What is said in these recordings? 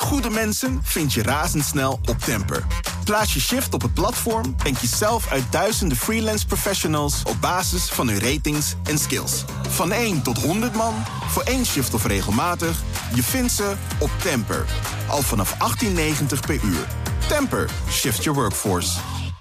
goede mensen vind je razendsnel op Temper. Plaats je shift op het platform en kies zelf uit duizenden freelance professionals op basis van hun ratings en skills. Van 1 tot 100 man, voor 1 shift of regelmatig, je vindt ze op Temper. Al vanaf 18,90 per uur. Temper, shift your workforce.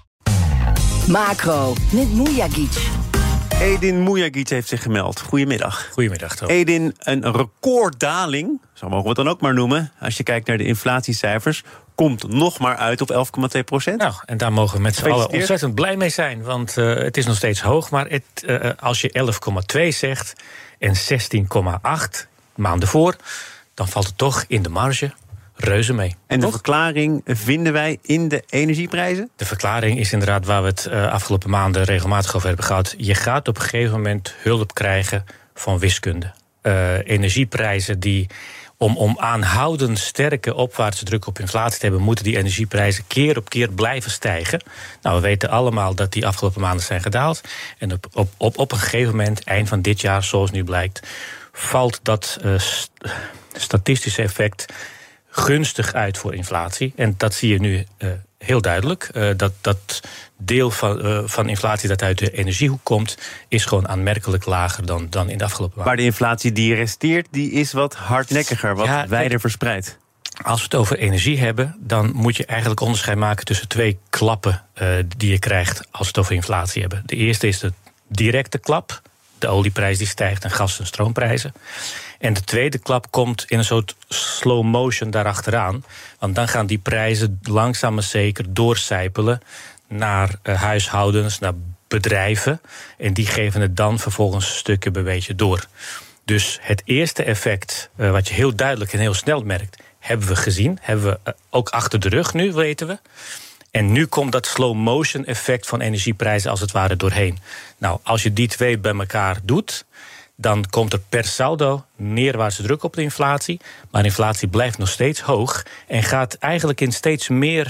Macro, met Mujagic. Edin Mujagic heeft zich gemeld. Goedemiddag. Goedemiddag, toch. Edin, een recorddaling, zo mogen we het dan ook maar noemen, als je kijkt naar de inflatiecijfers, komt nog maar uit op 11,2%. Nou, en daar mogen we met z'n allen ontzettend blij mee zijn. Want het is nog steeds hoog, maar als je 11,2 zegt en 16,8 maanden voor, dan valt het toch in de marge reuze mee. En de verklaring vinden wij in de energieprijzen? De verklaring is inderdaad waar we het afgelopen maanden regelmatig over hebben gehad. Je gaat op een gegeven moment hulp krijgen van wiskunde. Energieprijzen die, om aanhoudend sterke opwaartse druk op inflatie te hebben, moeten die energieprijzen keer op keer blijven stijgen. Nou, we weten allemaal dat die afgelopen maanden zijn gedaald. En op een gegeven moment, eind van dit jaar, zoals nu blijkt, valt dat statistische effect gunstig uit voor inflatie. En dat zie je nu heel duidelijk. Dat deel van inflatie dat uit de energiehoek komt, is gewoon aanmerkelijk lager dan in de afgelopen maanden. Maar de inflatie die resteert, die is wat hardnekkiger, wat wijder verspreid. Als we het over energie hebben, dan moet je eigenlijk onderscheid maken tussen 2 klappen die je krijgt als we het over inflatie hebben. De eerste is de directe klap. De olieprijs die stijgt en gas- en stroomprijzen. En de tweede klap komt in een soort slow motion daarachteraan. Want dan gaan die prijzen langzaam maar zeker doorcijpelen naar huishoudens, naar bedrijven. En die geven het dan vervolgens stukken bij beetje door. Dus het eerste effect, wat je heel duidelijk en heel snel merkt, hebben we gezien. Hebben we ook achter de rug nu, weten we. En nu komt dat slow motion effect van energieprijzen als het ware doorheen. Nou, als je die 2 bij elkaar doet, dan komt er per saldo neerwaartse druk op de inflatie. Maar de inflatie blijft nog steeds hoog en gaat eigenlijk in steeds meer,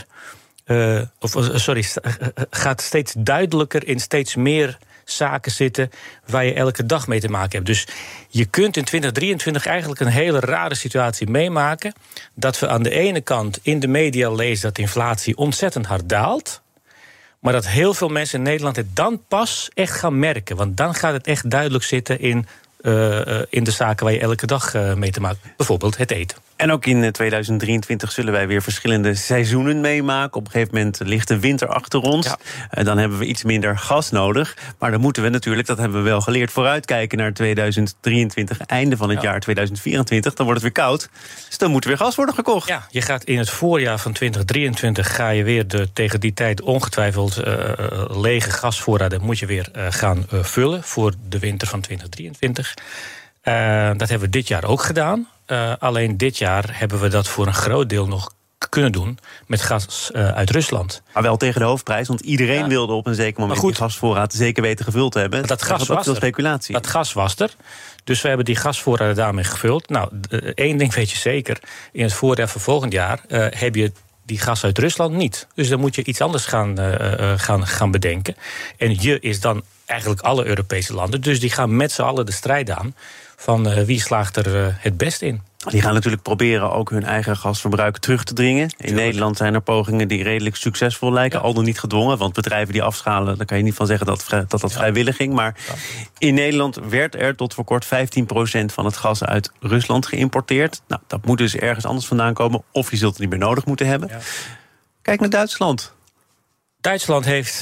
gaat steeds duidelijker in steeds meer zaken zitten waar je elke dag mee te maken hebt. Dus je kunt in 2023 eigenlijk een hele rare situatie meemaken, dat we aan de ene kant in de media lezen dat de inflatie ontzettend hard daalt, maar dat heel veel mensen in Nederland het dan pas echt gaan merken. Want dan gaat het echt duidelijk zitten in de zaken waar je elke dag mee te maken hebt. Bijvoorbeeld het eten. En ook in 2023 zullen wij weer verschillende seizoenen meemaken. Op een gegeven moment ligt de winter achter ons. Ja. Dan hebben we iets minder gas nodig. Maar dan moeten we natuurlijk, dat hebben we wel geleerd, vooruitkijken naar 2023, einde van het jaar 2024. Dan wordt het weer koud. Dus dan moet er weer gas worden gekocht. Ja, je gaat in het voorjaar van 2023 ga je weer tegen die tijd ongetwijfeld lege gasvoorraden moet je weer gaan vullen voor de winter van 2023. Dat hebben we dit jaar ook gedaan. Alleen dit jaar hebben we dat voor een groot deel nog kunnen doen met gas uit Rusland. Maar wel tegen de hoofdprijs, want iedereen wilde op een zeker moment die gasvoorraad zeker weten gevuld te hebben. Dat gas was veel er. Speculatie. Dat gas was er. Dus we hebben die gasvoorraden daarmee gevuld. Nou, 1 ding weet je zeker. In het voorjaar van volgend jaar heb je die gas uit Rusland niet. Dus dan moet je iets anders gaan bedenken. En je is dan eigenlijk alle Europese landen. Dus die gaan met z'n allen de strijd aan van wie slaagt er het best in. Die gaan natuurlijk proberen ook hun eigen gasverbruik terug te dringen. In Nederland zijn er pogingen die redelijk succesvol lijken. Al dan niet gedwongen, want bedrijven die afschalen, daar kan je niet van zeggen dat vrijwillig ging. Maar in Nederland werd er tot voor kort 15% van het gas uit Rusland geïmporteerd. Nou, dat moet dus ergens anders vandaan komen. Of je zult het niet meer nodig moeten hebben. Ja. Kijk naar Duitsland. Duitsland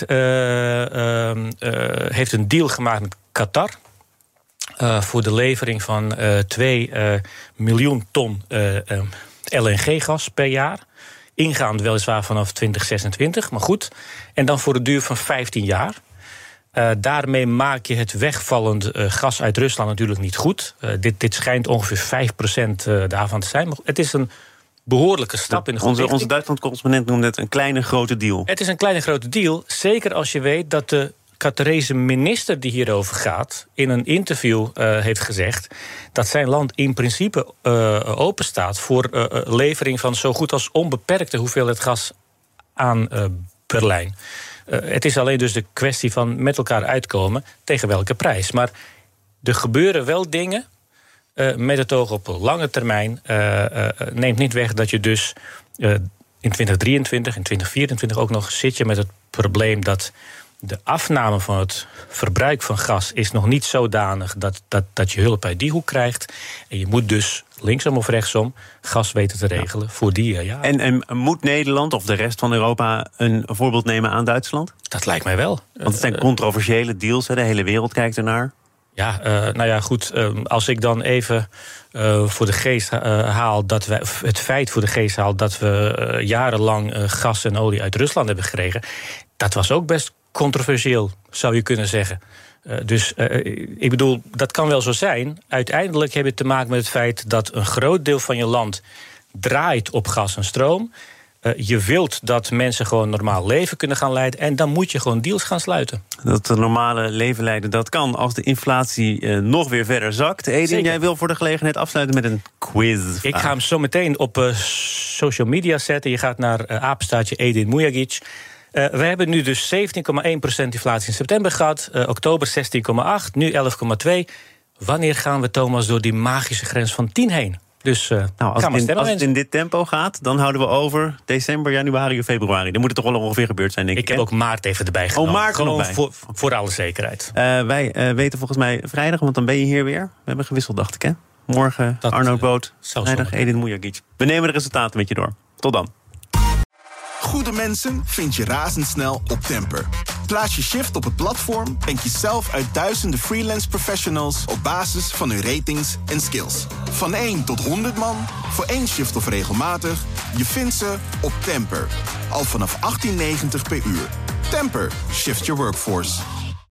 heeft een deal gemaakt met Qatar voor de levering van 2 miljoen ton LNG-gas per jaar. Ingaand weliswaar vanaf 2026, maar goed. En dan voor de duur van 15 jaar. Daarmee maak je het wegvallend gas uit Rusland natuurlijk niet goed. Dit schijnt ongeveer 5% daarvan te zijn. Maar het is een behoorlijke stap in de goede richting. Onze Duitsland-correspondent noemde het een kleine grote deal. Het is een kleine grote deal, zeker als je weet dat de Qatarese minister die hierover gaat in een interview heeft gezegd dat zijn land in principe open staat voor levering van zo goed als onbeperkte hoeveelheid gas aan Berlijn. Het is alleen dus de kwestie van met elkaar uitkomen tegen welke prijs. Maar er gebeuren wel dingen met het oog op lange termijn neemt niet weg dat je dus in 2023 en 2024 ook nog zit je met het probleem dat de afname van het verbruik van gas is nog niet zodanig dat je hulp uit die hoek krijgt. En je moet dus linksom of rechtsom gas weten te regelen voor die jaren. En moet Nederland of de rest van Europa een voorbeeld nemen aan Duitsland? Dat lijkt mij wel. Want het zijn controversiële deals, de hele wereld kijkt ernaar. Ja, goed. Als ik dan even voor de geest haal dat wij het feit voor de geest haal dat we jarenlang gas en olie uit Rusland hebben gekregen, dat was ook best controversieel, zou je kunnen zeggen. Ik bedoel, dat kan wel zo zijn. Uiteindelijk heb je te maken met het feit dat een groot deel van je land draait op gas en stroom. Je wilt dat mensen gewoon normaal leven kunnen gaan leiden, en dan moet je gewoon deals gaan sluiten. Dat normale leven leiden, dat kan als de inflatie nog weer verder zakt. Edin, jij wil voor de gelegenheid afsluiten met een quiz. Ik ga hem zo meteen op social media zetten. Je gaat naar apenstaartje Edin Mujagic. We hebben nu dus 17,1% inflatie in september gehad. Oktober 16,8%, nu 11,2%. Wanneer gaan we, Thomas, door die magische grens van 10 heen? Dus als het in dit tempo gaat, dan houden we over december, januari of februari. Dan moet het toch wel ongeveer gebeurd zijn, denk ik. Ik heb ook maart even erbij genomen. Maart gewoon voor alle zekerheid. Wij weten volgens mij vrijdag, want dan ben je hier weer. We hebben gewisseld, dacht ik, hè? Morgen Arnoud Boot, vrijdag Edin Mujagic. We nemen de resultaten met je door. Tot dan. Goede mensen vind je razendsnel op Temper. Plaats je shift op het platform en kies zelf uit duizenden freelance professionals op basis van hun ratings en skills. Van 1 tot 100 man, voor 1 shift of regelmatig, je vindt ze op Temper. Al vanaf 18,90 per uur. Temper, shift your workforce.